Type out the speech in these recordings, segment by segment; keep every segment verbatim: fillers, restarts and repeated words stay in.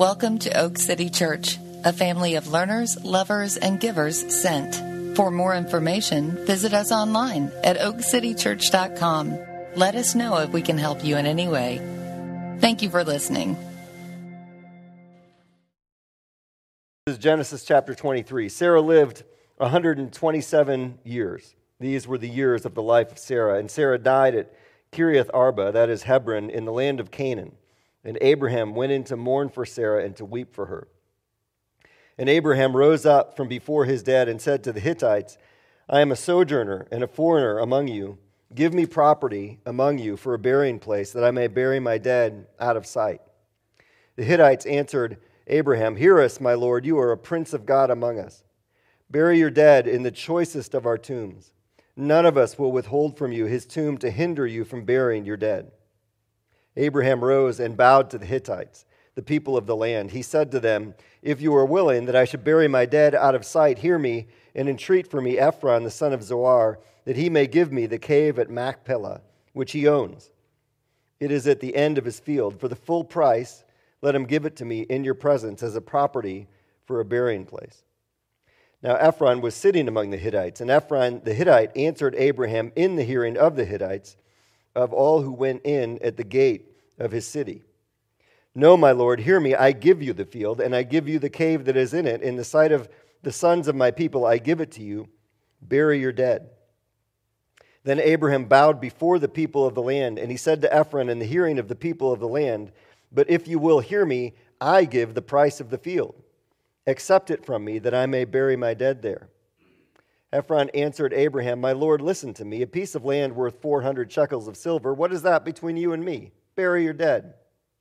Welcome to Oak City Church, a family of learners, lovers, and givers sent. For more information, visit us online at oak city church dot com. Let us know if we can help you in any way. Thank you for listening. This is Genesis chapter twenty-three. Sarah lived one hundred twenty-seven years. These were the years of the life of Sarah. And Sarah died at Kiriath Arba, that is Hebron, in the land of Canaan. And Abraham went in to mourn for Sarah and to weep for her. And Abraham rose up from before his dead and said to the Hittites, I am a sojourner and a foreigner among you. Give me property among you for a burying place, that I may bury my dead out of sight. The Hittites answered Abraham, Hear us, my lord, you are a prince of God among us. Bury your dead in the choicest of our tombs. None of us will withhold from you his tomb to hinder you from burying your dead. Abraham rose and bowed to the Hittites, the people of the land. He said to them, If you are willing that I should bury my dead out of sight, hear me and entreat for me Ephron, the son of Zohar, that he may give me the cave at Machpelah, which he owns. It is at the end of his field. For the full price, let him give it to me in your presence as a property for a burying place. Now Ephron was sitting among the Hittites, and Ephron the Hittite answered Abraham in the hearing of the Hittites, of all who went in at the gate of his city. No, my lord, hear me, I give you the field, and I give you the cave that is in it. In the sight of the sons of my people, I give it to you. Bury your dead. Then Abraham bowed before the people of the land, and he said to Ephron in the hearing of the people of the land, But if you will hear me, I give the price of the field. Accept it from me, that I may bury my dead there. Ephron answered Abraham, My lord, listen to me. A piece of land worth four hundred shekels of silver. What is that between you and me? Bury your dead.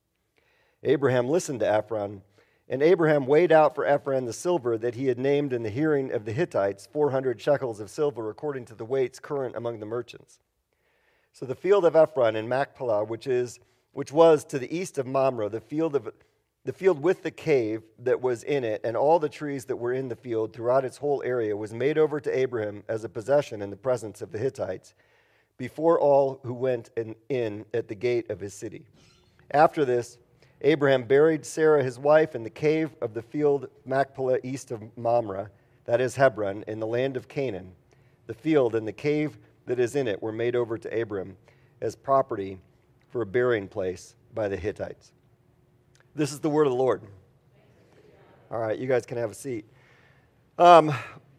Abraham listened to Ephron, and Abraham weighed out for Ephron the silver that he had named in the hearing of the Hittites, four hundred shekels of silver, according to the weights current among the merchants. So the field of Ephron in Machpelah, which is which was to the east of Mamre, the field of The field with the cave that was in it and all the trees that were in the field throughout its whole area was made over to Abraham as a possession in the presence of the Hittites before all who went in, in at the gate of his city. After this, Abraham buried Sarah his wife in the cave of the field Machpelah east of Mamre, that is Hebron, in the land of Canaan. The field and the cave that is in it were made over to Abraham as property for a burying place by the Hittites. This is the word of the Lord. All right, you guys can have a seat. Um,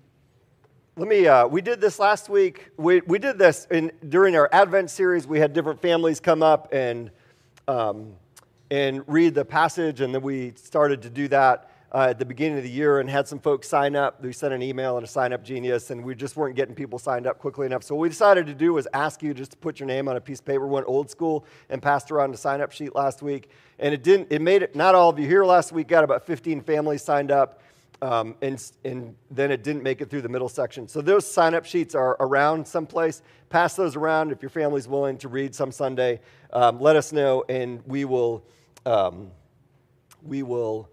let me. Uh, we did this last week. We we did this in during our Advent series. We had different families come up and um, and read the passage, and then we started to do that uh, at the beginning of the year, and had some folks sign up. We sent an email and a sign up genius, and we just weren't getting people signed up quickly enough. So what we decided to do was ask you just to put your name on a piece of paper. We went old school and passed around a sign up sheet last week. And it didn't. It made it. Not all of you here last week got about fifteen families signed up, um, and and then it didn't make it through the middle section. So those sign-up sheets are around someplace. Pass those around if your family's willing to read some Sunday. Um, let us know, and we will um, we will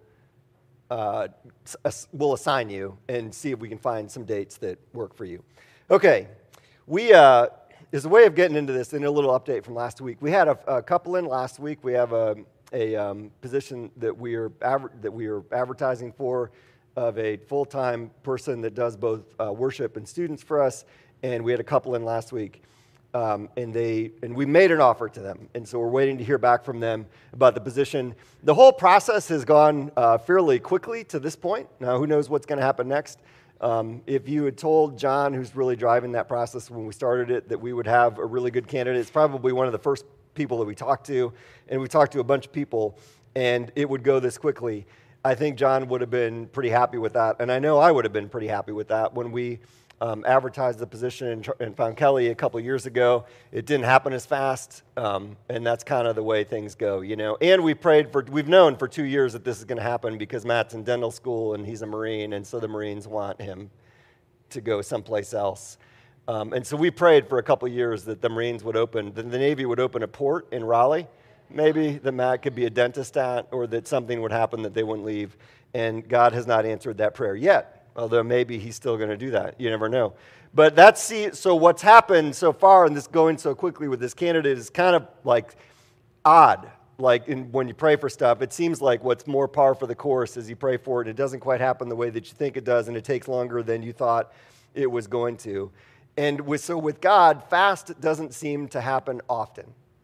uh, we'll assign you and see if we can find some dates that work for you. Okay, we. Uh, As a way of getting into this, and a little update from last week, we had a, a couple in last week. We have a, a um, position that we are adver- that we are advertising for of a full-time person that does both uh, worship and students for us. And we had a couple in last week, um, and they and we made an offer to them, and so we're waiting to hear back from them about the position. The whole process has gone uh, fairly quickly to this point. Now, who knows what's going to happen next? Um, if you had told John, who's really driving that process when we started it, that we would have a really good candidate, it's probably one of the first people that we talked to, and we talked to a bunch of people, and it would go this quickly. I think John would have been pretty happy with that, and I know I would have been pretty happy with that when we um, advertised the position and, and found Kelly a couple years ago. It didn't happen as fast, um, and that's kind of the way things go, you know. And we prayed for, we've known for two years that this is going to happen because Matt's in dental school and he's a Marine, and so the Marines want him to go someplace else. Um, and so we prayed for a couple years that the Marines would open, that the Navy would open a port in Raleigh, maybe that Matt could be a dentist at, or that something would happen that they wouldn't leave. And God has not answered that prayer yet. Although maybe he's still going to do that. You never know. But that's, so what's happened so far, and this going so quickly with this candidate is kind of like odd. like in, when you pray for stuff, it seems like what's more par for the course is you pray for it, it doesn't quite happen the way that you think it does, and it takes longer than you thought it was going to. And with, so with God, fast doesn't seem to happen often.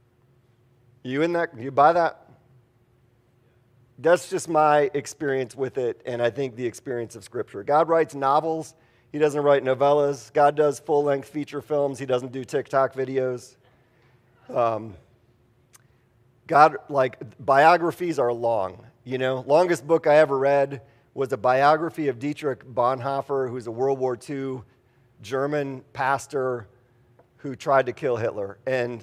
You in that? You buy that? That's just my experience with it, and I think the experience of Scripture. God writes novels. He doesn't write novellas. God does full-length feature films. He doesn't do TikTok videos. Um, God, like, biographies are long, you know. Longest book I ever read was a biography of Dietrich Bonhoeffer, who's a World War Two German pastor who tried to kill Hitler. And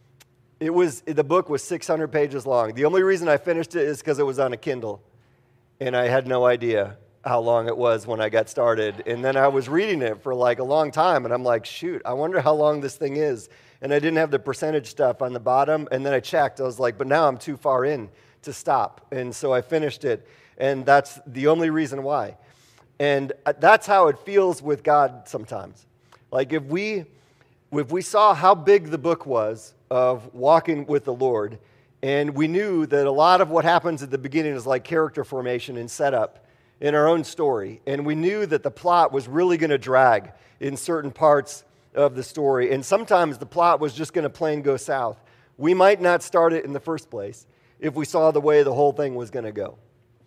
it was the book was six hundred pages long. The only reason I finished it is because it was on a Kindle, and I had no idea how long it was when I got started. And then I was reading it for like a long time, and I'm like, shoot, I wonder how long this thing is. And I didn't have the percentage stuff on the bottom, and then I checked. I was like, but now I'm too far in to stop. And so I finished it, and that's the only reason why. And that's how it feels with God sometimes. Like if we, if we saw how big the book was of walking with the Lord, and we knew that a lot of what happens at the beginning is like character formation and setup in our own story, and we knew that the plot was really going to drag in certain parts of the story, and sometimes the plot was just going to plain go south, we might not start it in the first place if we saw the way the whole thing was going to go.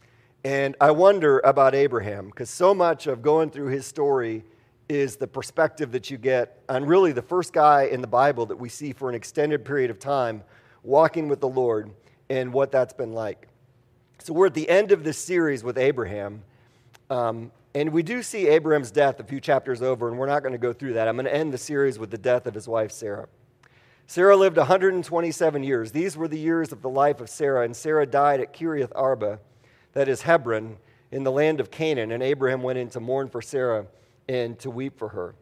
And I wonder about Abraham, because so much of going through his story is the perspective that you get on really the first guy in the Bible that we see for an extended period of time walking with the Lord and what that's been like. So we're at the end of this series with Abraham, um, and we do see Abraham's death a few chapters over, and we're not going to go through that. I'm going to end the series with the death of his wife, Sarah. Sarah lived one hundred twenty-seven years. These were the years of the life of Sarah, and Sarah died at Kiriath Arba, that is Hebron, in the land of Canaan, and Abraham went in to mourn for Sarah and to weep for her.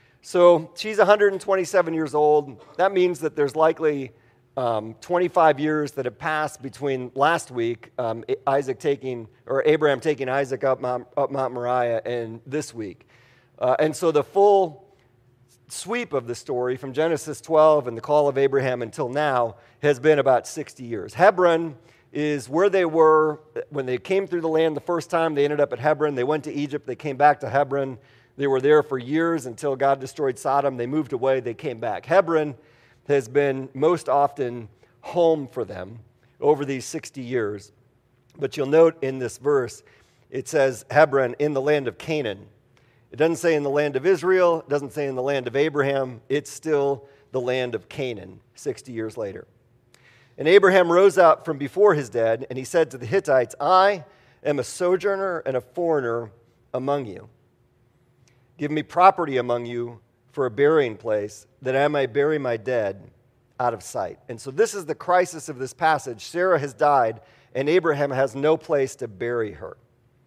So she's one hundred twenty-seven years old. That means that there's likely um, twenty-five years that have passed between last week, um, Isaac taking, or Abraham taking Isaac up Mount, up Mount Moriah, and this week. Uh, and so the full sweep of the story from Genesis twelve and the call of Abraham until now has been about sixty years. Hebron is where they were when they came through the land the first time. They ended up at Hebron. They went to Egypt. They came back to Hebron. They were there for years until God destroyed Sodom. They moved away. They came back. Hebron has been most often home for them over these sixty years. But you'll note in this verse, it says Hebron in the land of Canaan. It doesn't say in the land of Israel. It doesn't say in the land of Abraham. It's still the land of Canaan sixty years later. And Abraham rose up from before his dead, and he said to the Hittites, I am a sojourner and a foreigner among you. Give me property among you for a burying place, that I may bury my dead out of sight. And so this is the crisis of this passage. Sarah has died, and Abraham has no place to bury her.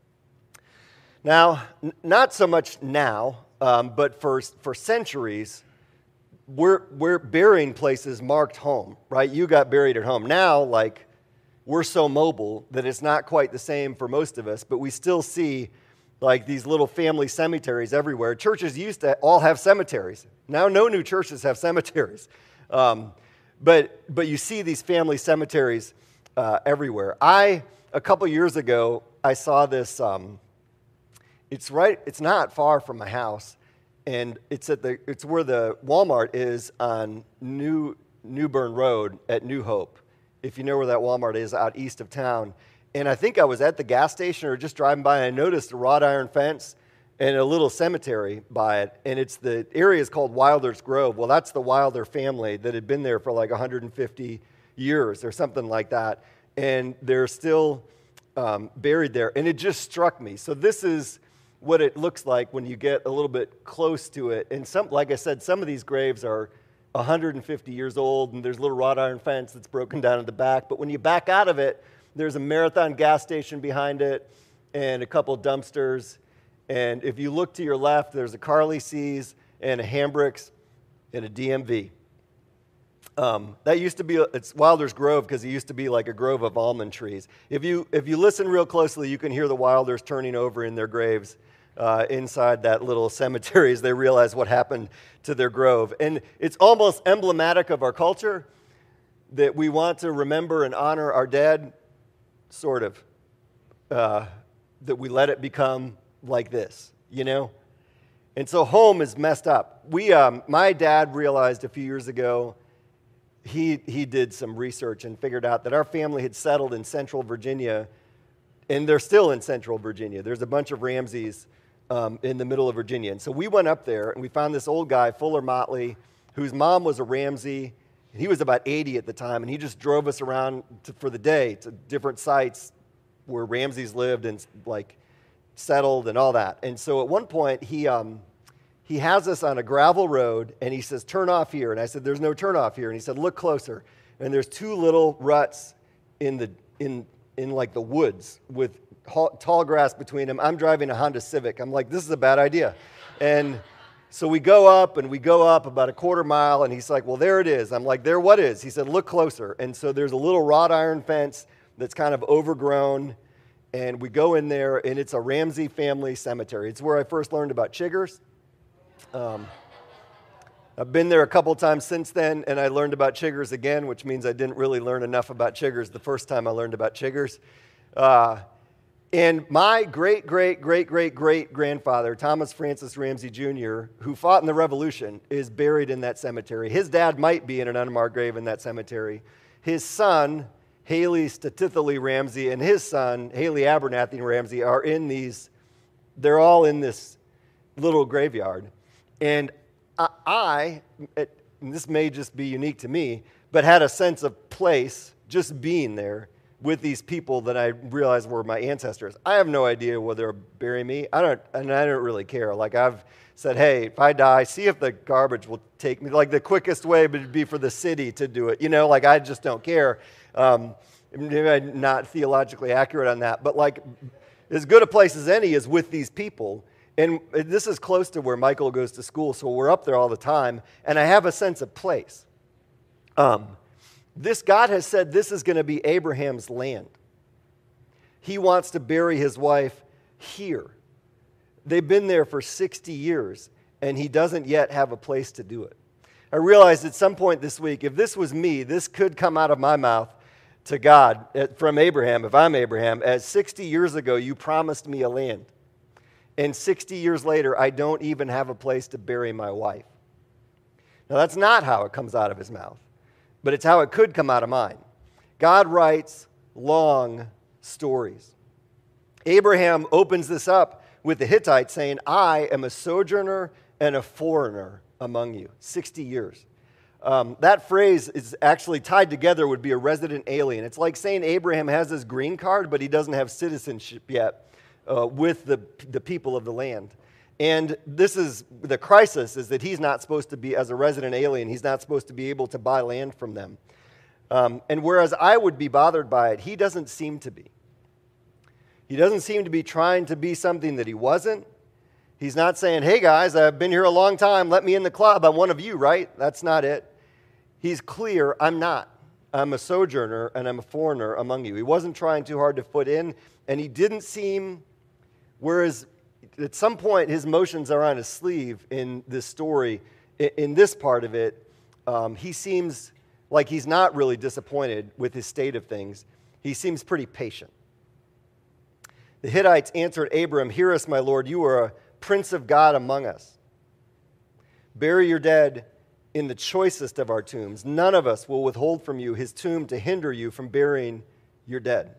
Now, n- not so much now, um, but for, for centuries, we're, we're burying places marked home, right? You got buried at home. Now, like, we're so mobile that it's not quite the same for most of us, but we still see like these little family cemeteries everywhere. Churches used to all have cemeteries. Now no new churches have cemeteries. Um, but but you see these family cemeteries uh, everywhere. I, a couple years ago, I saw this, um, it's right, it's not far from my house, and it's at the it's where the Walmart is on New Newbern Road at New Hope, if you know where that Walmart is out east of town. And I think I was at the gas station or just driving by, and I noticed a wrought iron fence and a little cemetery by it. And it's the area is called Wilder's Grove. Well, that's the Wilder family that had been there for like one hundred fifty years or something like that. And they're still um, buried there. And it just struck me. So this is what it looks like when you get a little bit close to it. And some, like I said, some of these graves are one hundred fifty years old, and there's a little wrought iron fence that's broken down at the back. But when you back out of it, there's a Marathon gas station behind it and a couple dumpsters. And if you look to your left, there's a Carly C's and a Hambricks and a D M V. Um, that used to be, it's Wilder's Grove because it used to be like a grove of almond trees. If you if you listen real closely, you can hear the Wilders turning over in their graves uh, inside that little cemetery as they realize what happened to their grove. And it's almost emblematic of our culture. that we want to remember and honor our dead, sort of, uh, that we let it become like this, you know? And so home is messed up. We, um, my dad realized a few years ago, he, he did some research and figured out that our family had settled in Central Virginia, and they're still in Central Virginia. There's a bunch of Ramseys um, in the middle of Virginia. And so we went up there, and we found this old guy, Fuller Motley, whose mom was a Ramsey. He was about eighty at the time, and he just drove us around to, for the day to different sites where Ramseys lived and like settled and all that. And so at one point, he um, he has us on a gravel road, and he says, turn off here. And I said, there's no turn off here. And he said, look closer. And there's two little ruts in the in in like the woods with tall grass between them. I'm driving a Honda Civic. I'm like, this is a bad idea. And so we go up, and we go up about a quarter mile, and he's like, well, there it is. I'm like, there what is? He said, look closer. And so there's a little wrought iron fence that's kind of overgrown, and we go in there, and it's a Ramsey family cemetery. It's where I first learned about chiggers. Um, I've been there a couple times since then, and I learned about chiggers again, which means I didn't really learn enough about chiggers the first time I learned about chiggers. Uh, And my great, great, great, great, great grandfather, Thomas Francis Ramsey Junior, who fought in the Revolution, is buried in that cemetery. His dad might be in an unmarked grave in that cemetery. His son, Haley Statithely Ramsey, and his son, Haley Abernathy Ramsey, are in these, they're all in this little graveyard. And I, I it, and this may just be unique to me, but had a sense of place just being there with these people that I realized were my ancestors. I have no idea whether they'll bury me. I don't, and I don't really care. Like I've said, hey, if I die, see if the garbage will take me. Like the quickest way would be for the city to do it. You know, like I just don't care. Um, maybe I'm not theologically accurate on that, but like as good a place as any is with these people. And this is close to where Michael goes to school, so we're up there all the time, and I have a sense of place. Um, This God has said this is going to be Abraham's land. He wants to bury his wife here. They've been there for sixty years, and he doesn't yet have a place to do it. I realized at some point this week, if this was me, this could come out of my mouth to God from Abraham, if I'm Abraham, as sixty years ago you promised me a land. And sixty years later, I don't even have a place to bury my wife. Now, that's not how it comes out of his mouth, but it's how it could come out of mine. God writes long stories. Abraham opens this up with the Hittites saying, I am a sojourner and a foreigner among you. sixty years. Um, that phrase is actually tied together, would be a resident alien. It's like saying Abraham has his green card, but he doesn't have citizenship yet uh, with the, the people of the land. And this is the crisis, is that he's not supposed to be, as a resident alien, he's not supposed to be able to buy land from them. Um, and whereas I would be bothered by it, he doesn't seem to be. He doesn't seem to be trying to be something that he wasn't. He's not saying, hey guys, I've been here a long time, let me in the club, I'm one of you, right? That's not it. He's clear, I'm not. I'm a sojourner and I'm a foreigner among you. He wasn't trying too hard to fit in, and he didn't seem, whereas at some point, his emotions are on his sleeve in this story. In this part of it, um, he seems like he's not really disappointed with his state of things. He seems pretty patient. The Hittites answered Abram, hear us, my lord, you are a prince of God among us. Bury your dead in the choicest of our tombs. None of us will withhold from you his tomb to hinder you from burying your dead.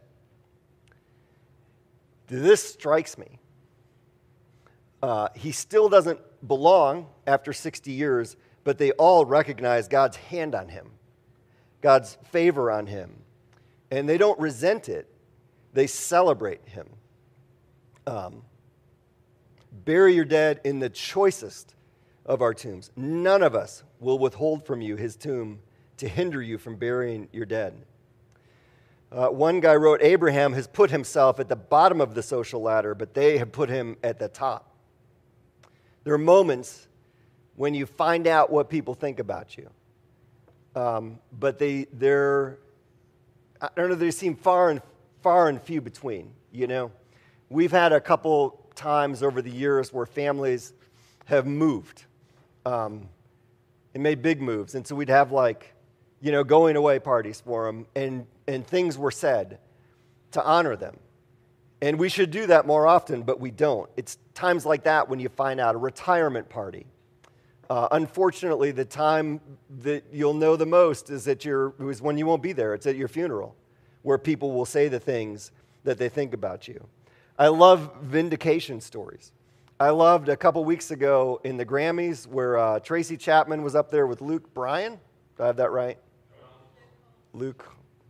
This strikes me. Uh, he still doesn't belong after sixty years, but they all recognize God's hand on him, God's favor on him. And they don't resent it. They celebrate him. Um, bury your dead in the choicest of our tombs. None of us will withhold from you his tomb to hinder you from burying your dead. Uh, one guy wrote, Abraham has put himself at the bottom of the social ladder, but they have put him at the top. There are moments when you find out what people think about you. Um, but they, they're, I don't know, they seem far and, far and few between, you know. We've had a couple times over the years where families have moved um, and made big moves. And so we'd have like you know, going away parties for them, and, and things were said to honor them. And we should do that more often, but we don't. It's times like that when you find out a retirement party. Uh, unfortunately, the time that you'll know the most is at your is when you won't be there. It's at your funeral, where people will say the things that they think about you. I love vindication stories. I loved a couple weeks ago in the Grammys where uh, Tracy Chapman was up there with Luke Bryan. Do I have that right? Luke.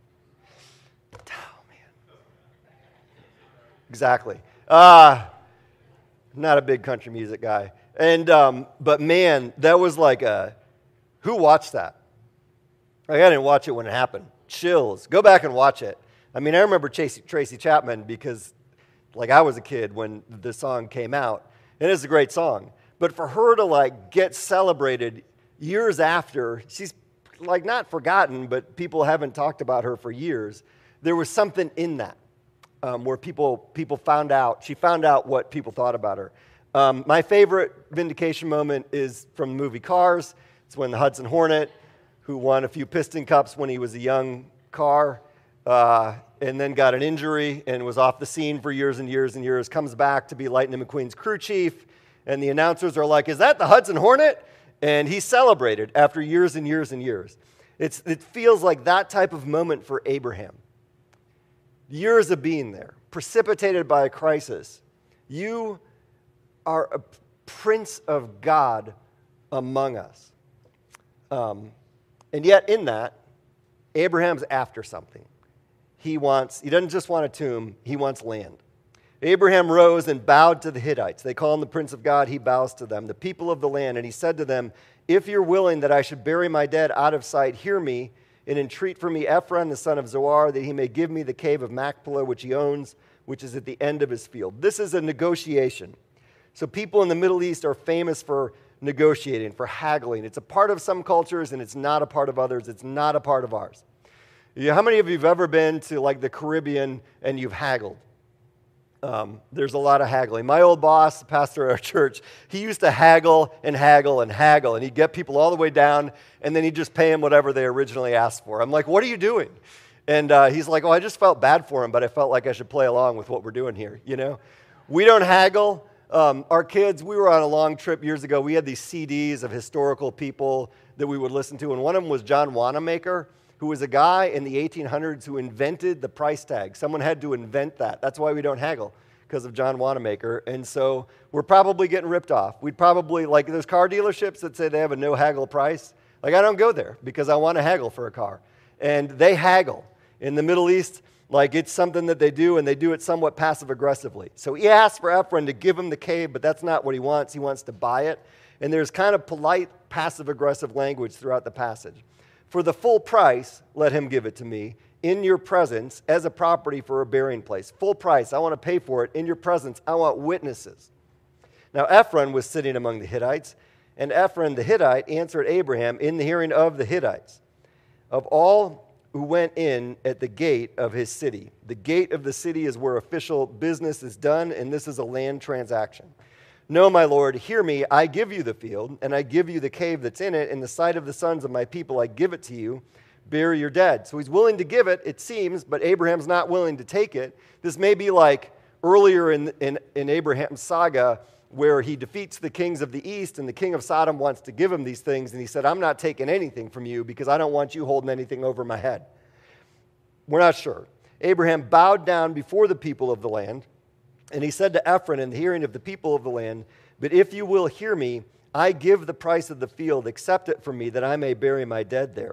Oh, man. Exactly. Uh, not a big country music guy. And um, but man, that was like a, who watched that? Like, I didn't watch it when it happened. Chills. Go back and watch it. I mean, I remember Tracy, Tracy Chapman because like I was a kid when the song came out. And it's a great song. But for her to like get celebrated years after, she's like not forgotten, but people haven't talked about her for years. There was something in that um, where people people found out, she found out what people thought about her. Um, my favorite vindication moment is from the movie Cars. It's when the Hudson Hornet, who won a few Piston Cups when he was a young car, uh, and then got an injury and was off the scene for years and years and years, comes back to be Lightning McQueen's crew chief, and the announcers are like, is that the Hudson Hornet? And he celebrated after years and years and years. It's, it feels like that type of moment for Abraham. Years of being there, precipitated by a crisis. You are a prince of God among us. Um, and yet in that, Abraham's after something. He wants, he doesn't just want a tomb, he wants land. Abraham rose and bowed to the Hittites. They call him the Prince of God, he bows to them, the people of the land. And he said to them, if you're willing that I should bury my dead out of sight, hear me and entreat for me Ephron, the son of Zohar, that he may give me the cave of Machpelah, which he owns, which is at the end of his field. This is a negotiation. So people in the Middle East are famous for negotiating, for haggling. It's a part of some cultures and it's not a part of others. It's not a part of ours. Yeah, how many of you have ever been to like the Caribbean and you've haggled? Um, there's a lot of haggling. My old boss, the pastor at our church, he used to haggle and haggle and haggle, and he'd get people all the way down, and then he'd just pay them whatever they originally asked for. I'm like, what are you doing? And uh, he's like, oh, I just felt bad for him, but I felt like I should play along with what we're doing here, you know? We don't haggle. Um, our kids, we were on a long trip years ago. We had these C Ds of historical people that we would listen to, and one of them was John Wanamaker, who was a guy in the eighteen hundreds who invented the price tag. Someone had to invent that. That's why we don't haggle, because of John Wanamaker. And so we're probably getting ripped off. We'd probably, like there's car dealerships that say they have a no haggle price. Like I don't go there because I want to haggle for a car. And they haggle. In the Middle East, like it's something that they do, and they do it somewhat passive-aggressively. So he asked for Ephron to give him the cave, but that's not what he wants. He wants to buy it. And there's kind of polite, passive-aggressive language throughout the passage. For the full price, let him give it to me in your presence as a property for a burying place. Full price, I want to pay for it in your presence. I want witnesses. Now Ephron was sitting among the Hittites, and Ephron the Hittite answered Abraham in the hearing of the Hittites, of all who went in at the gate of his city. The gate of the city is where official business is done, and this is a land transaction. No, my Lord, hear me. I give you the field, and I give you the cave that's in it. In the sight of the sons of my people, I give it to you. Bury your dead. So he's willing to give it, it seems, but Abraham's not willing to take it. This may be like earlier in, in, in Abraham's saga where he defeats the kings of the east, and the king of Sodom wants to give him these things, and he said, I'm not taking anything from you because I don't want you holding anything over my head. We're not sure. Abraham bowed down before the people of the land, and he said to Ephron in the hearing of the people of the land, but if you will hear me, I give the price of the field, accept it from me, that I may bury my dead there.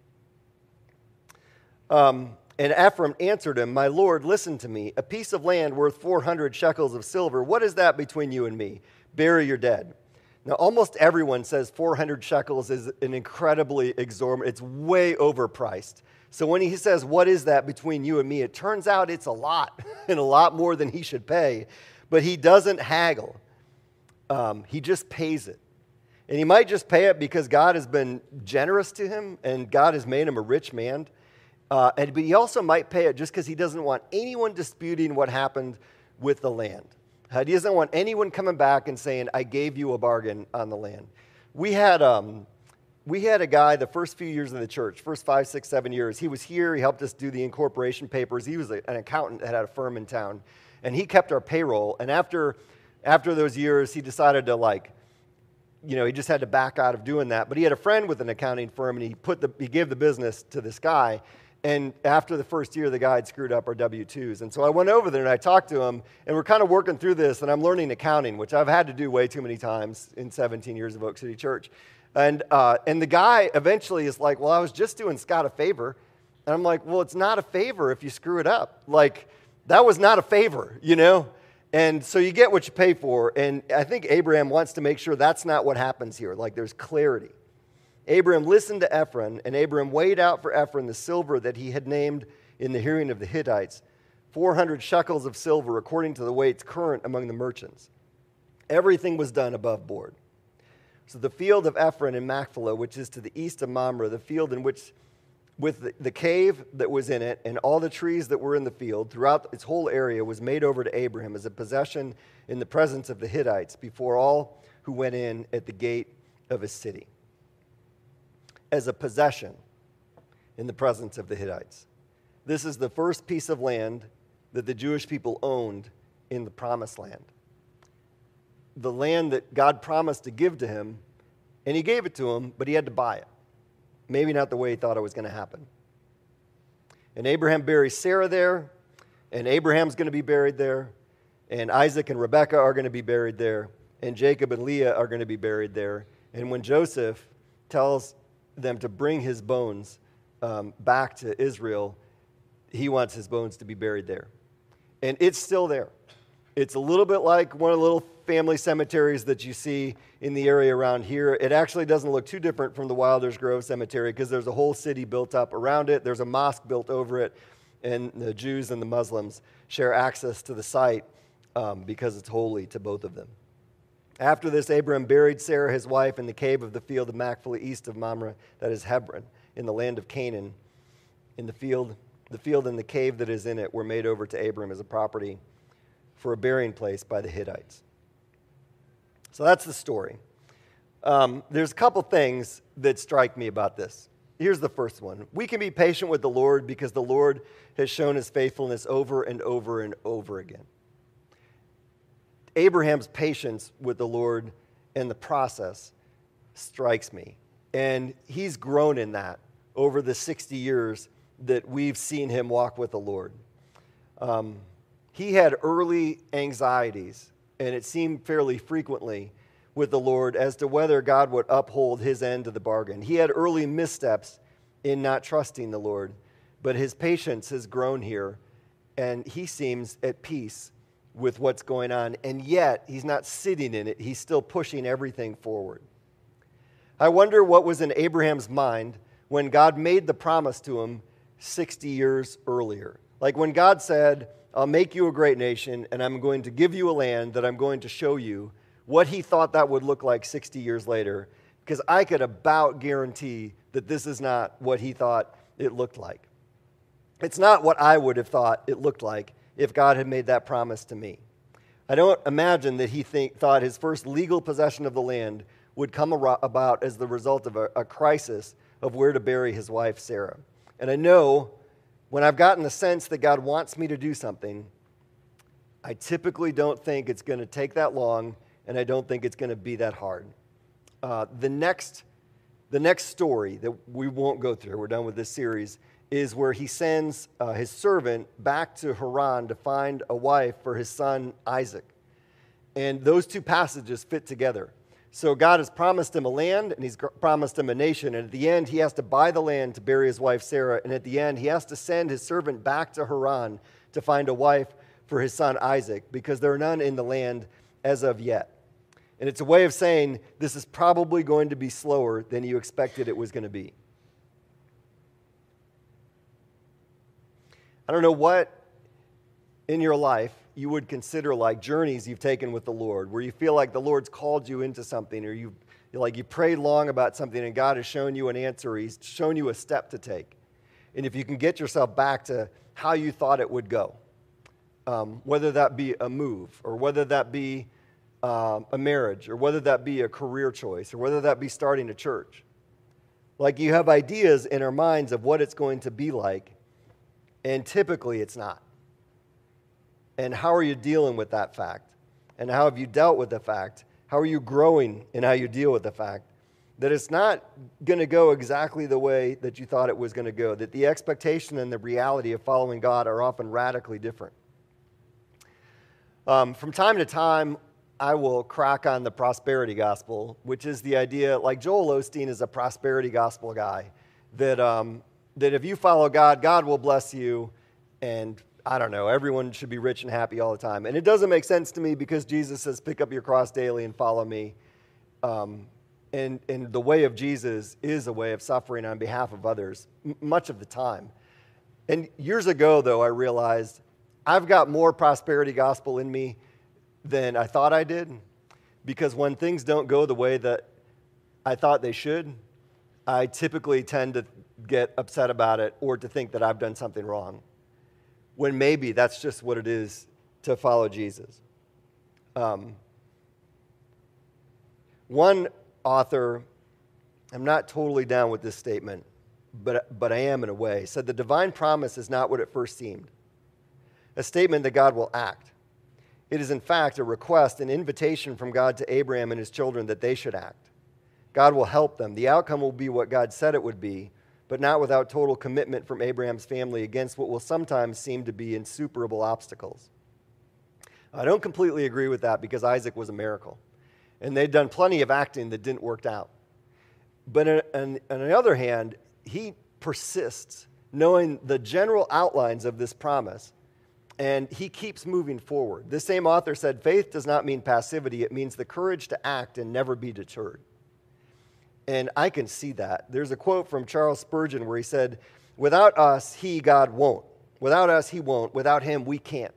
Um, and Ephron answered him, my Lord, listen to me. A piece of land worth four hundred shekels of silver, what is that between you and me? Bury your dead. Now, almost everyone says four hundred shekels is an incredibly exorbitant, it's way overpriced. So when he says, what is that between you and me? It turns out it's a lot, and a lot more than he should pay. But he doesn't haggle. Um, he just pays it. And he might just pay it because God has been generous to him, and God has made him a rich man. Uh, and, but he also might pay it just because he doesn't want anyone disputing what happened with the land. Uh, he doesn't want anyone coming back and saying, I gave you a bargain on the land. We had... Um, we had a guy the first few years of the church, first five, six, seven years. He was here. He helped us do the incorporation papers. He was a, an accountant that had a firm in town, and he kept our payroll. And after after those years, he decided to like, you know, he just had to back out of doing that. But he had a friend with an accounting firm, and he put the he gave the business to this guy. And after the first year, the guy had screwed up our W two's. And so I went over there and I talked to him, and we're kind of working through this, and I'm learning accounting, which I've had to do way too many times in seventeen years of Oak City Church. And uh, and the guy eventually is like, well, I was just doing Scott a favor. And I'm like, well, it's not a favor if you screw it up. Like, that was not a favor, you know? And so you get what you pay for. And I think Abraham wants to make sure that's not what happens here. Like, there's clarity. Abraham listened to Ephron, and Abraham weighed out for Ephron the silver that he had named in the hearing of the Hittites, four hundred shekels of silver according to the weights current among the merchants. Everything was done above board. So the field of Ephron in Machpelah, which is to the east of Mamre, the field in which, with the, the cave that was in it and all the trees that were in the field, throughout its whole area, was made over to Abraham as a possession in the presence of the Hittites before all who went in at the gate of his city. As a possession in the presence of the Hittites. This is the first piece of land that the Jewish people owned in the Promised Land. The land that God promised to give to him, and he gave it to him, but he had to buy it. Maybe not the way he thought it was going to happen. And Abraham buries Sarah there, and Abraham's going to be buried there, and Isaac and Rebekah are going to be buried there, and Jacob and Leah are going to be buried there. And when Joseph tells them to bring his bones um, back to Israel, he wants his bones to be buried there. And it's still there. It's a little bit like one of the little family cemeteries that you see in the area around here. It actually doesn't look too different from the Wilders Grove Cemetery because there's a whole city built up around it. There's a mosque built over it, and the Jews and the Muslims share access to the site um, because it's holy to both of them. After this, Abraham buried Sarah, his wife, in the cave of the field of Machpelah, east of Mamre, that is Hebron, in the land of Canaan. In the field, the field and the cave that is in it were made over to Abraham as a property for a burying place by the Hittites. So that's the story. Um, there's a couple things that strike me about this. Here's the first one. We can be patient with the Lord because the Lord has shown his faithfulness over and over and over again. Abraham's patience with the Lord and the process strikes me. And he's grown in that over the sixty years that we've seen him walk with the Lord. Um, he had early anxieties, and it seemed fairly frequently with the Lord as to whether God would uphold his end of the bargain. He had early missteps in not trusting the Lord, but his patience has grown here, and he seems at peace with what's going on, and yet he's not sitting in it. He's still pushing everything forward. I wonder what was in Abraham's mind when God made the promise to him sixty years earlier. Like when God said, I'll make you a great nation, and I'm going to give you a land that I'm going to show you, what he thought that would look like sixty years later, because I could about guarantee that this is not what he thought it looked like. It's not what I would have thought it looked like if God had made that promise to me. I don't imagine that he think, thought his first legal possession of the land would come about as the result of a, a crisis of where to bury his wife, Sarah. And I know when I've gotten the sense that God wants me to do something, I typically don't think it's going to take that long, and I don't think it's going to be that hard. Uh, the next, the next story that we won't go through, we're done with this series, is where he sends uh, his servant back to Haran to find a wife for his son Isaac. And those two passages fit together. So God has promised him a land, and he's promised him a nation. And at the end, he has to buy the land to bury his wife Sarah. And at the end, he has to send his servant back to Haran to find a wife for his son Isaac, because there are none in the land as of yet. And it's a way of saying this is probably going to be slower than you expected it was going to be. I don't know what in your life you would consider like journeys you've taken with the Lord, where you feel like the Lord's called you into something, or you like you prayed long about something and God has shown you an answer, or he's shown you a step to take. And if you can get yourself back to how you thought it would go, um, whether that be a move, or whether that be um, a marriage, or whether that be a career choice, or whether that be starting a church. Like you have ideas in our minds of what it's going to be like, and typically it's not. And how are you dealing with that fact? And how have you dealt with the fact? How are you growing in how you deal with the fact that it's not going to go exactly the way that you thought it was going to go, that the expectation and the reality of following God are often radically different? Um, from time to time, I will crack on the prosperity gospel, which is the idea, like Joel Osteen is a prosperity gospel guy, that, um, that if you follow God, God will bless you, and I don't know, everyone should be rich and happy all the time. And it doesn't make sense to me because Jesus says, pick up your cross daily and follow me. Um, and, and the way of Jesus is a way of suffering on behalf of others, m- much of the time. And years ago, though, I realized I've got more prosperity gospel in me than I thought I did, because when things don't go the way that I thought they should, I typically tend to get upset about it or to think that I've done something wrong, when maybe that's just what it is to follow Jesus. Um, one author, I'm not totally down with this statement, but, but I am in a way, said the divine promise is not what it first seemed, a statement that God will act. It is in fact a request, an invitation from God to Abraham and his children that they should act. God will help them. The outcome will be what God said it would be, but not without total commitment from Abraham's family against what will sometimes seem to be insuperable obstacles. I don't completely agree with that because Isaac was a miracle, and they'd done plenty of acting that didn't work out. But on, on the other hand, he persists, knowing the general outlines of this promise, and he keeps moving forward. This same author said, faith does not mean passivity. It means the courage to act and never be deterred. And I can see that. There's a quote from Charles Spurgeon where he said, without us, he, God, won't. Without us, he won't. Without him, we can't.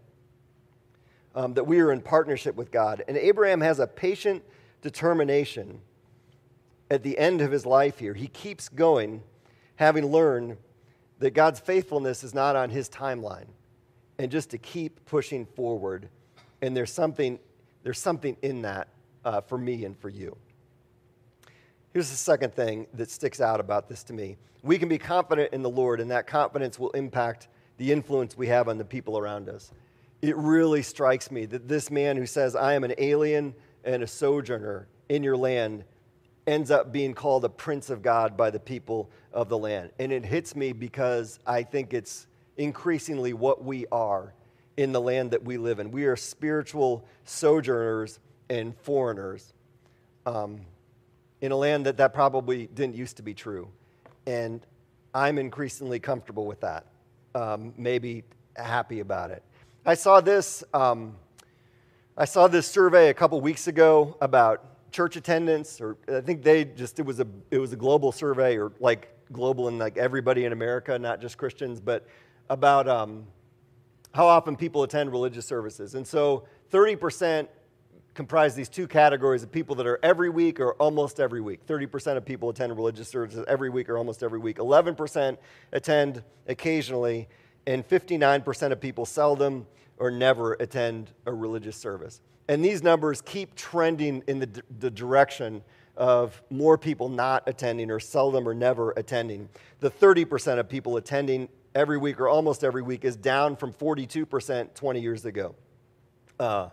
Um, that we are in partnership with God. And Abraham has a patient determination at the end of his life here. He keeps going, having learned that God's faithfulness is not on his timeline, and just to keep pushing forward. And there's something, there's something in that uh, for me and for you. Here's the second thing that sticks out about this to me. We can be confident in the Lord, and that confidence will impact the influence we have on the people around us. It really strikes me that this man who says, I am an alien and a sojourner in your land, ends up being called a prince of God by the people of the land. And it hits me because I think it's increasingly what we are in the land that we live in. We are spiritual sojourners and foreigners um, in a land that that probably didn't used to be true. And I'm increasingly comfortable with that, um, maybe happy about it. I saw this, um, I saw this survey a couple weeks ago about church attendance, or I think they just, it was a, it was a global survey, or like global in like everybody in America, not just Christians, but about um, how often people attend religious services. And so thirty percent comprise these two categories of people that are every week or almost every week. thirty percent of people attend religious services every week or almost every week. eleven percent attend occasionally, and fifty-nine percent of people seldom or never attend a religious service. And these numbers keep trending in the, the direction of more people not attending or seldom or never attending. The thirty percent of people attending every week or almost every week is down from forty-two percent twenty years ago. Uh,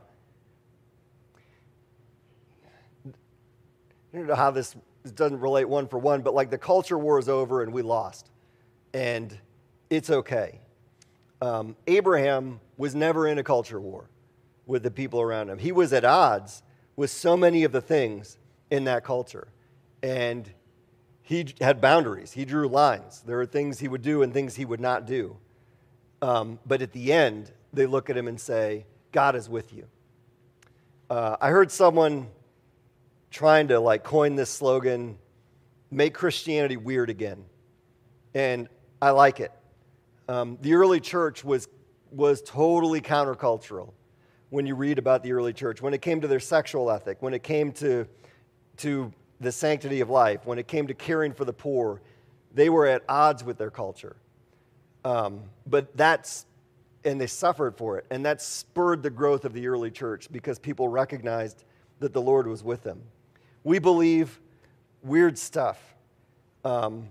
I don't know how this doesn't relate one for one, but like the culture war is over and we lost. And it's okay. Um, Abraham was never in a culture war with the people around him. He was at odds with so many of the things in that culture. And he had boundaries. He drew lines. There are things he would do and things he would not do. Um, but at the end, they look at him and say, God is with you. Uh, I heard someone trying to like coin this slogan, make Christianity weird again. And I like it. Um, the early church was, was totally countercultural when you read about the early church. When it came to their sexual ethic, when it came to, to the sanctity of life, when it came to caring for the poor, they were at odds with their culture. Um, but that's, and they suffered for it. And that spurred the growth of the early church because people recognized that the Lord was with them. We believe weird stuff. Um,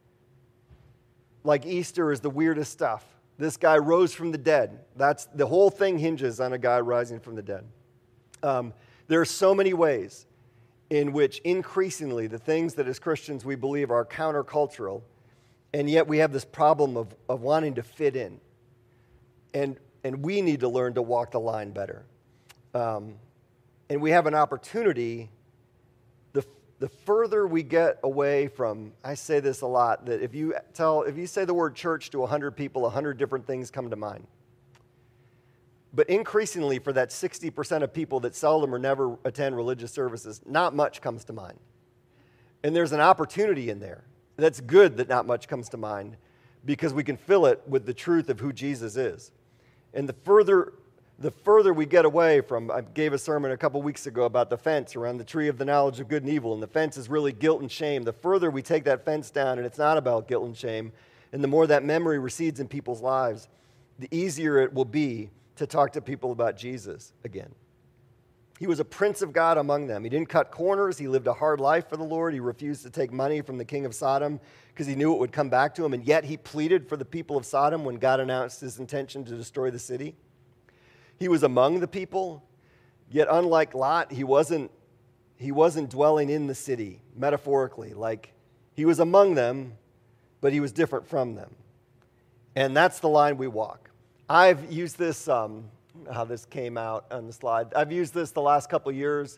like Easter is the weirdest stuff. This guy rose from the dead. That's the whole thing hinges on a guy rising from the dead. Um, there are so many ways in which increasingly the things that as Christians we believe are countercultural, and yet we have this problem of, of wanting to fit in. And, and we need to learn to walk the line better. Um, and we have an opportunity, the, the further we get away from, I say this a lot, that if you tell, if you say the word church to one hundred people, one hundred different things come to mind. But increasingly, for that sixty percent of people that seldom or never attend religious services, not much comes to mind. And there's an opportunity in there. That's good that not much comes to mind, because we can fill it with the truth of who Jesus is. And the further, the further we get away from, I gave a sermon a couple weeks ago about the fence around the tree of the knowledge of good and evil, and the fence is really guilt and shame. The further we take that fence down, and it's not about guilt and shame, and the more that memory recedes in people's lives, the easier it will be to talk to people about Jesus again. He was a prince of God among them. He didn't cut corners. He lived a hard life for the Lord. He refused to take money from the king of Sodom because he knew it would come back to him, and yet he pleaded for the people of Sodom when God announced his intention to destroy the city. He was among the people, yet unlike Lot, he wasn't, he wasn't dwelling in the city, metaphorically. Like, he was among them, but he was different from them. And that's the line we walk. I've used this, um, how this came out on the slide. I've used this the last couple of years.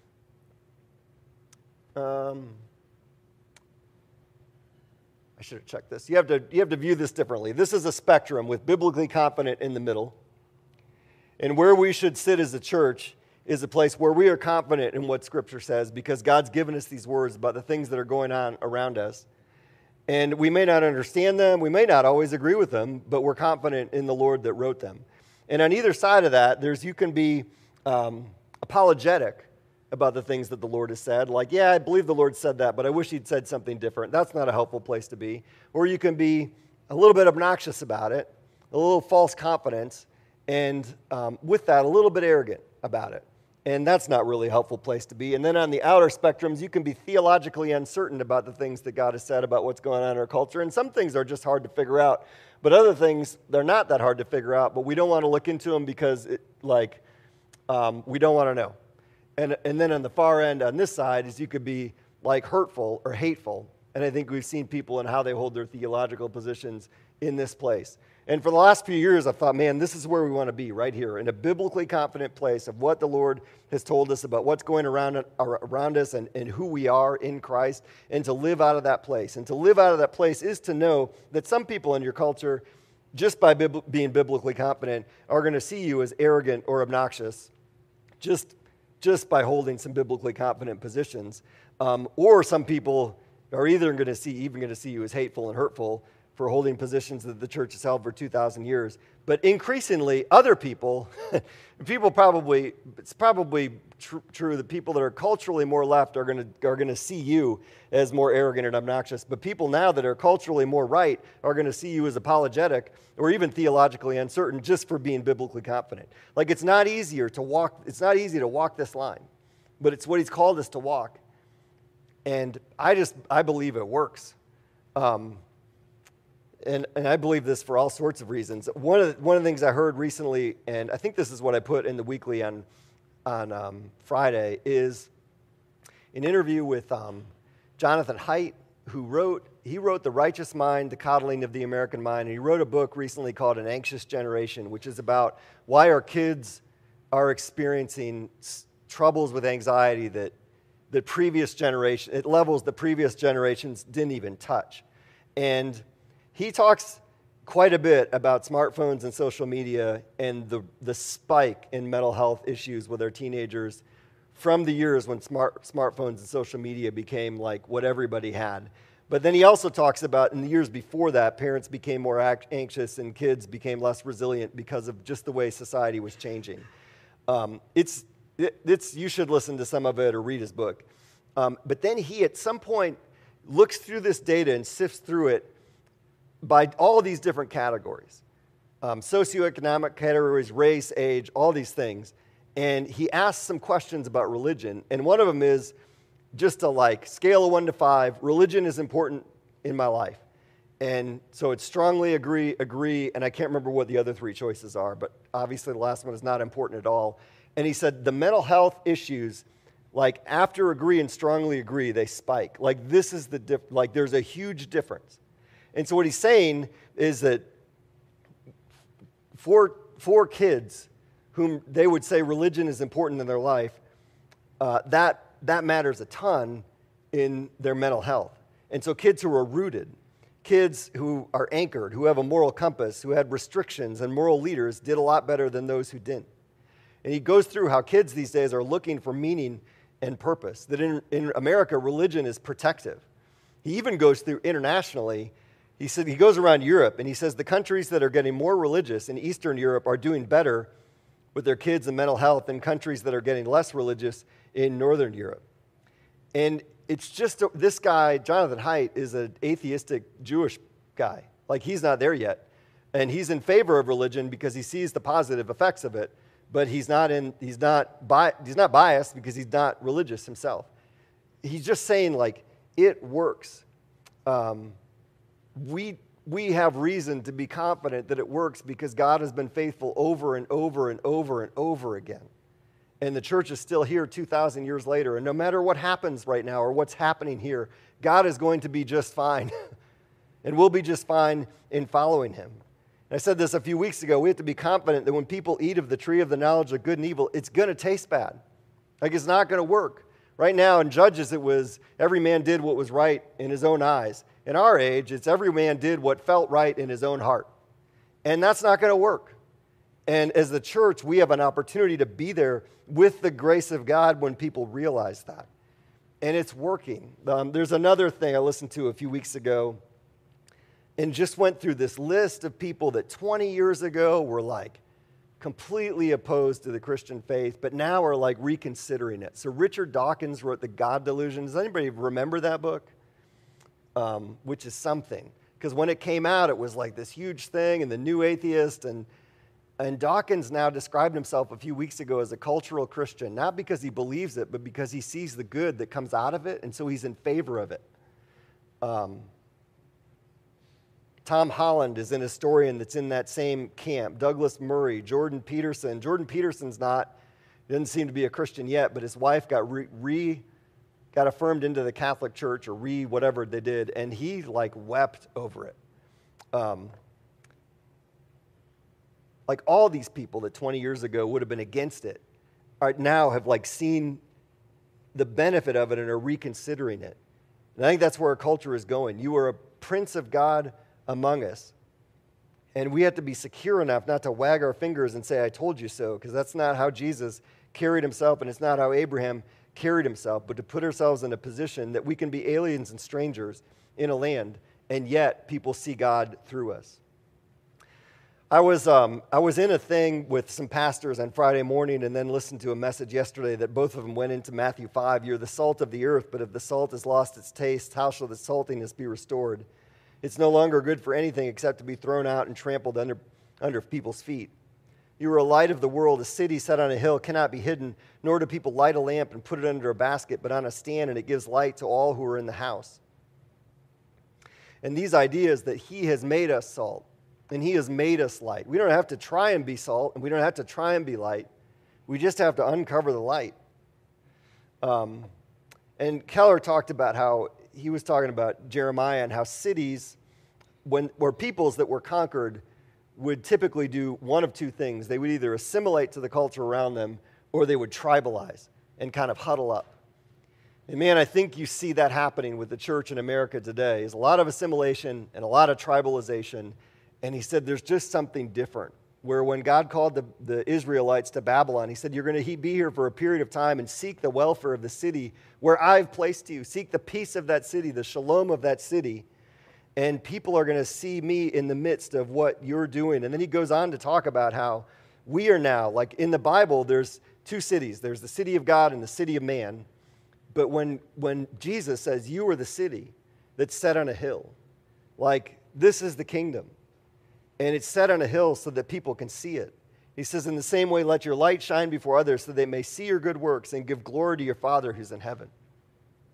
Um, I should have checked this. You have to, you have to view this differently. This is a spectrum with biblically confident in the middle. And where we should sit as a church is a place where we are confident in what Scripture says, because God's given us these words about the things that are going on around us. And we may not understand them, we may not always agree with them, but we're confident in the Lord that wrote them. And on either side of that, there's you can be um, apologetic about the things that the Lord has said. Like, yeah, I believe the Lord said that, but I wish he'd said something different. That's not a helpful place to be. Or you can be a little bit obnoxious about it, a little false confidence, and um, with that, a little bit arrogant about it. And that's not really a helpful place to be. And then on the outer spectrums, you can be theologically uncertain about the things that God has said about what's going on in our culture. And some things are just hard to figure out. But other things, they're not that hard to figure out, but we don't want to look into them because, it, like, um, we don't want to know. And, and then on the far end, on this side, is you could be, like, hurtful or hateful. And I think we've seen people and how they hold their theological positions in this place. And for the last few years, I thought, man, this is where we want to be, right here, in a biblically confident place of what the Lord has told us about what's going around, around us and, and who we are in Christ, and to live out of that place. And to live out of that place is to know that some people in your culture, just by bib- being biblically confident, are going to see you as arrogant or obnoxious, just, just by holding some biblically confident positions. Um, or some people are either going to see, even going to see you as hateful and hurtful for holding positions that the church has held for two thousand years. But increasingly, other people, people probably, it's probably tr- true that people that are culturally more left are going to are going to see you as more arrogant and obnoxious. But people now that are culturally more right are going to see you as apologetic or even theologically uncertain just for being biblically confident. Like, it's not easier to walk, it's not easy to walk this line, but it's what he's called us to walk. And I just, I believe it works. Um, And, and I believe this for all sorts of reasons. One of the, one of the things I heard recently, and I think this is what I put in the weekly on on um, Friday, is an interview with um, Jonathan Haidt, who wrote he wrote The Righteous Mind, The Coddling of the American Mind, and he wrote a book recently called An Anxious Generation, which is about why our kids are experiencing s- troubles with anxiety that that previous generation at levels that previous generations didn't even touch, and he talks quite a bit about smartphones and social media and the, the spike in mental health issues with our teenagers from the years when smart smartphones and social media became like what everybody had. But then he also talks about in the years before that, parents became more act- anxious and kids became less resilient because of just the way society was changing. Um, it's, it, it's you should listen to some of it or read his book. Um, but then he at some point looks through this data and sifts through it by all of these different categories, um, socioeconomic categories, race, age, all these things. And he asks some questions about religion. And one of them is, just a like scale of one to five, religion is important in my life. And so it's strongly agree, agree, and I can't remember what the other three choices are, but obviously the last one is not important at all. And he said the mental health issues, like after agree and strongly agree, they spike. Like this is the, diff- like there's a huge difference. And so what he's saying is that for, for kids whom they would say religion is important in their life, uh, that, that matters a ton in their mental health. And so kids who are rooted, kids who are anchored, who have a moral compass, who had restrictions and moral leaders did a lot better than those who didn't. And he goes through how kids these days are looking for meaning and purpose, that in, in America, religion is protective. He even goes through internationally. He said he goes around Europe, and he says the countries that are getting more religious in Eastern Europe are doing better with their kids and mental health than countries that are getting less religious in Northern Europe. And it's just, this guy, Jonathan Haidt, is an atheistic Jewish guy. Like, he's not there yet. And he's in favor of religion because he sees the positive effects of it, but he's not in, he's not, bi- he's not biased because he's not religious himself. He's just saying, like, it works. Um, we, we have reason to be confident that it works because God has been faithful over and over and over and over again. And the church is still here two thousand years later. And no matter what happens right now or what's happening here, God is going to be just fine. And we'll be just fine in following him. And I said this a few weeks ago. We have to be confident that when people eat of the tree of the knowledge of good and evil, it's going to taste bad. Like, it's not going to work. Right now in Judges, it was every man did what was right in his own eyes. In our age, it's every man did what felt right in his own heart. And that's not going to work. And as the church, we have an opportunity to be there with the grace of God when people realize that. And it's working. Um, there's another thing I listened to a few weeks ago and just went through this list of people that twenty years ago were like completely opposed to the Christian faith, but now are like reconsidering it. So Richard Dawkins wrote The God Delusion. Does anybody remember that book? Um, which is something. Because when it came out, it was like this huge thing, and the New Atheist, and And Dawkins now described himself a few weeks ago as a cultural Christian, not because he believes it, but because he sees the good that comes out of it, and so he's in favor of it. Um, Tom Holland is an historian that's in that same camp. Douglas Murray, Jordan Peterson. Jordan Peterson's not, doesn't seem to be a Christian yet, but his wife got re, re got affirmed into the Catholic Church, or re whatever they did, and he like wept over it. Um, Like all these people that twenty years ago would have been against it are now have like seen the benefit of it and are reconsidering it. And I think that's where our culture is going. You are a prince of God among us. And we have to be secure enough not to wag our fingers and say, I told you so, because that's not how Jesus carried himself, and it's not how Abraham carried himself, but to put ourselves in a position that we can be aliens and strangers in a land, and yet people see God through us. I was um, I was in a thing with some pastors on Friday morning and then listened to a message yesterday that both of them went into Matthew five. You're the salt of the earth, but if the salt has lost its taste, how shall the saltiness be restored? It's no longer good for anything except to be thrown out and trampled under, under people's feet. You are a light of the world. A city set on a hill cannot be hidden, nor do people light a lamp and put it under a basket, but on a stand, and it gives light to all who are in the house. And these ideas that he has made us salt, and he has made us light. We don't have to try and be salt, and we don't have to try and be light. We just have to uncover the light. Um, and Keller talked about how, he was talking about Jeremiah and how cities, when or peoples that were conquered, would typically do one of two things. They would either assimilate to the culture around them, or they would tribalize and kind of huddle up. And man, I think you see that happening with the church in America today. There's a lot of assimilation and a lot of tribalization. And he said there's just something different, where when God called the, the Israelites to Babylon, he said, you're going to be here for a period of time and seek the welfare of the city where I've placed you. Seek the peace of that city, the shalom of that city. And people are going to see me in the midst of what you're doing. And then he goes on to talk about how we are now, like in the Bible, there's two cities. There's the city of God and the city of man. But when, when Jesus says, you are the city that's set on a hill, like this is the kingdom. And it's set on a hill so that people can see it. He says, in the same way, let your light shine before others so they may see your good works and give glory to your Father who's in heaven.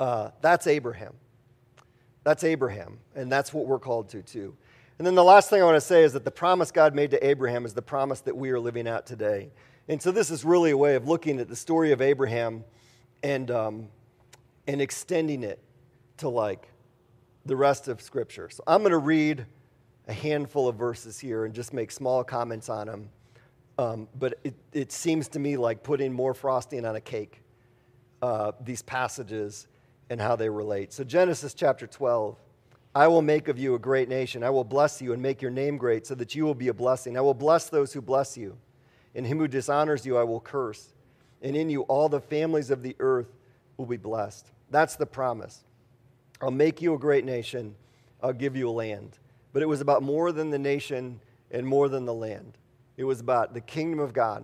Uh, that's Abraham. That's Abraham, and that's what we're called to too. And then the last thing I want to say is that the promise God made to Abraham is the promise that we are living out today. And so this is really a way of looking at the story of Abraham and um, and extending it to like the rest of Scripture. So I'm going to read a handful of verses here and just make small comments on them. Um, but it, it seems to me like putting more frosting on a cake, uh, these passages and how they relate. So Genesis chapter twelve, I will make of you a great nation. I will bless you and make your name great so that you will be a blessing. I will bless those who bless you. And him who dishonors you I will curse. And in you all the families of the earth will be blessed. That's the promise. I'll make you a great nation. I'll give you a land. But it was about more than the nation and more than the land. It was about the kingdom of God.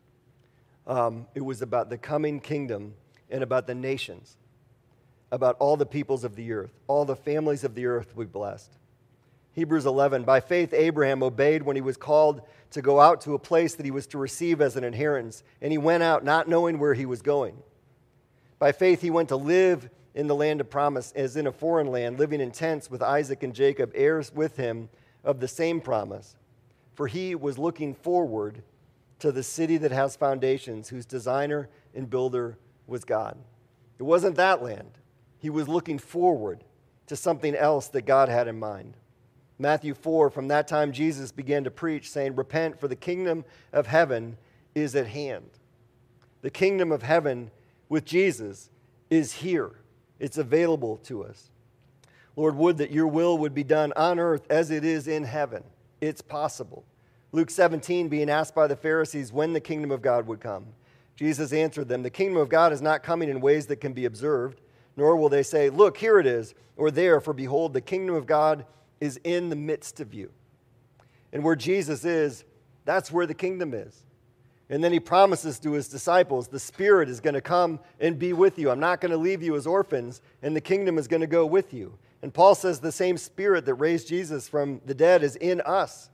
Um, it was about the coming kingdom and about the nations, about all the peoples of the earth. All the families of the earth will be blessed. Hebrews eleven, by faith Abraham obeyed when he was called to go out to a place that he was to receive as an inheritance, and he went out not knowing where he was going. By faith he went to live in the land of promise as in a foreign land, living in tents with Isaac and Jacob, heirs with him of the same promise. For he was looking forward to the city that has foundations, whose designer and builder was God. It wasn't that land. He was looking forward to something else that God had in mind. Matthew four, from that time Jesus began to preach, saying, repent, for the kingdom of heaven is at hand. The kingdom of heaven with Jesus is here. It's available to us. Lord, would that your will would be done on earth as it is in heaven. It's possible. Luke seventeen, being asked by the Pharisees when the kingdom of God would come, Jesus answered them, the kingdom of God is not coming in ways that can be observed, nor will they say, look, here it is, or there, for behold, the kingdom of God is in the midst of you. And where Jesus is, that's where the kingdom is. And then he promises to his disciples, the Spirit is going to come and be with you. I'm not going to leave you as orphans, and the kingdom is going to go with you. And Paul says the same Spirit that raised Jesus from the dead is in us.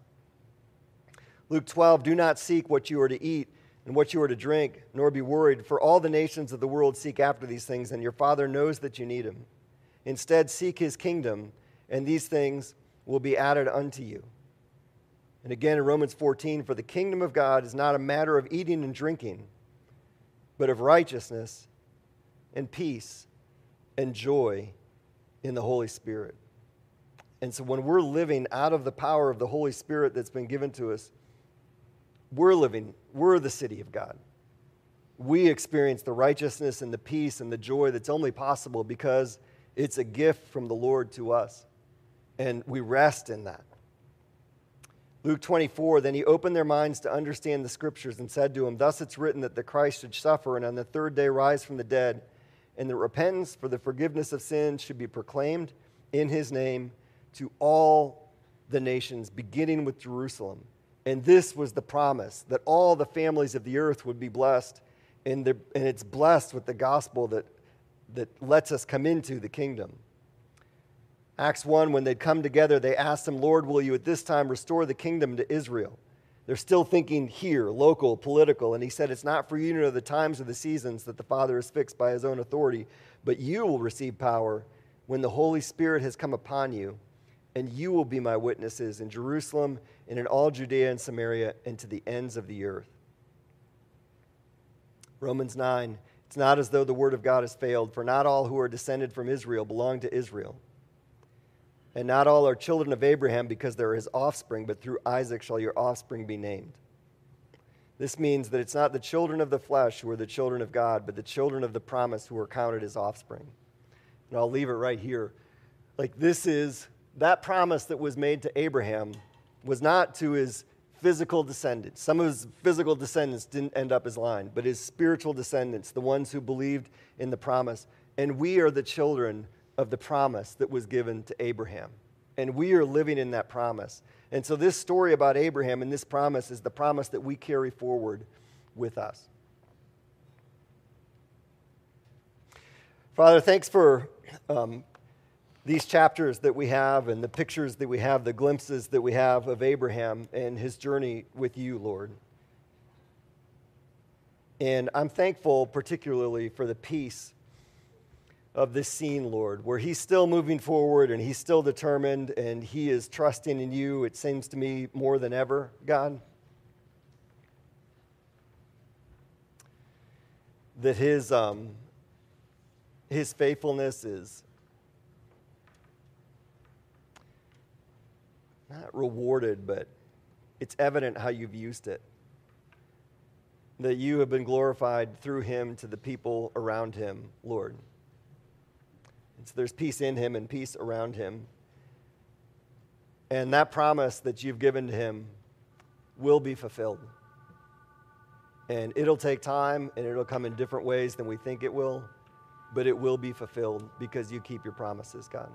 Luke twelve, do not seek what you are to eat and what you are to drink, nor be worried, for all the nations of the world seek after these things, and your Father knows that you need them. Instead, seek his kingdom, and these things will be added unto you. And again in Romans fourteen, for the kingdom of God is not a matter of eating and drinking, but of righteousness and peace and joy in the Holy Spirit. And so when we're living out of the power of the Holy Spirit that's been given to us, we're living, we're the city of God. We experience the righteousness and the peace and the joy that's only possible because it's a gift from the Lord to us. And we rest in that. Luke twenty-four, then he opened their minds to understand the scriptures and said to them, thus it's written that the Christ should suffer and on the third day rise from the dead, and that repentance for the forgiveness of sins should be proclaimed in his name to all the nations, beginning with Jerusalem. And this was the promise, that all the families of the earth would be blessed, and, and it's blessed with the gospel that, that lets us come into the kingdom. Acts one, when they'd come together, they asked him, Lord, will you at this time restore the kingdom to Israel? They're still thinking here, local, political. And he said, it's not for you to know the times or the seasons that the Father has fixed by his own authority, but you will receive power when the Holy Spirit has come upon you, and you will be my witnesses in Jerusalem and in all Judea and Samaria and to the ends of the earth. Romans nine, it's not as though the word of God has failed, for not all who are descended from Israel belong to Israel. And not all are children of Abraham because they're his offspring, but through Isaac shall your offspring be named. This means that it's not the children of the flesh who are the children of God, but the children of the promise who are counted as offspring. And I'll leave it right here. Like this is, that promise that was made to Abraham was not to his physical descendants. Some of his physical descendants didn't end up as line, but his spiritual descendants, the ones who believed in the promise. And we are the children of the promise that was given to Abraham. And we are living in that promise. And so this story about Abraham and this promise is the promise that we carry forward with us. Father, thanks for um, these chapters that we have and the pictures that we have, the glimpses that we have of Abraham and his journey with you, Lord. And I'm thankful particularly for the peace of this scene, Lord, where he's still moving forward and he's still determined and he is trusting in you, it seems to me, more than ever, God. That his, um, his faithfulness is not rewarded, but it's evident how you've used it. That you have been glorified through him to the people around him, Lord. And so there's peace in him and peace around him. And that promise that you've given to him will be fulfilled. And it'll take time and it'll come in different ways than we think it will, but it will be fulfilled because you keep your promises, God.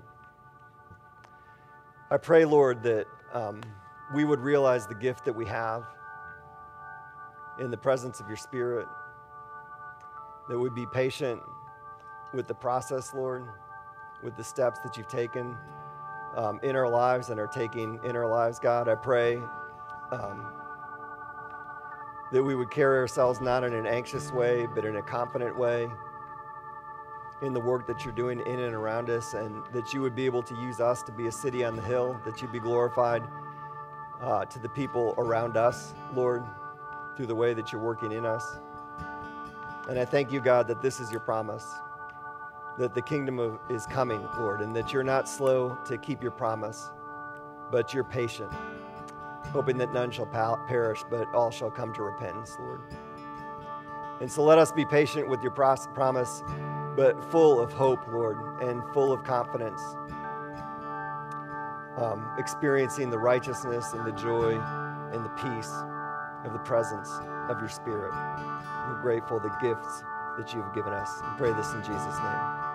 I pray, Lord, that um, we would realize the gift that we have in the presence of your Spirit, that we'd be patient with the process, Lord, with the steps that you've taken um, in our lives and are taking in our lives, God. I pray um, that we would carry ourselves not in an anxious way, but in a confident way in the work that you're doing in and around us, and that you would be able to use us to be a city on the hill, that you'd be glorified uh, to the people around us, Lord, through the way that you're working in us. And I thank you, God, that this is your promise, that the kingdom of, is coming, Lord, and that you're not slow to keep your promise, but you're patient, hoping that none shall pa- perish, but all shall come to repentance, Lord. And so let us be patient with your pros- promise, but full of hope, Lord, and full of confidence, um, experiencing the righteousness and the joy and the peace of the presence of your Spirit. We're grateful for the gifts that you've given us. We pray this in Jesus' name.